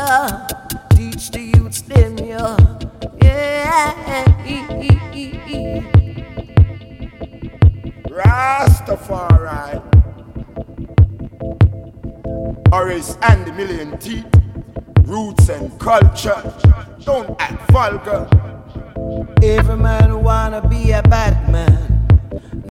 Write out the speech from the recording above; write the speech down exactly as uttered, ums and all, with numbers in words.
yeah. Teach the youths them, yeah. Yeah. Rastafari. Horace and the Million Teeth. Roots and culture. Don't act vulgar. Every man wanna be a bad man.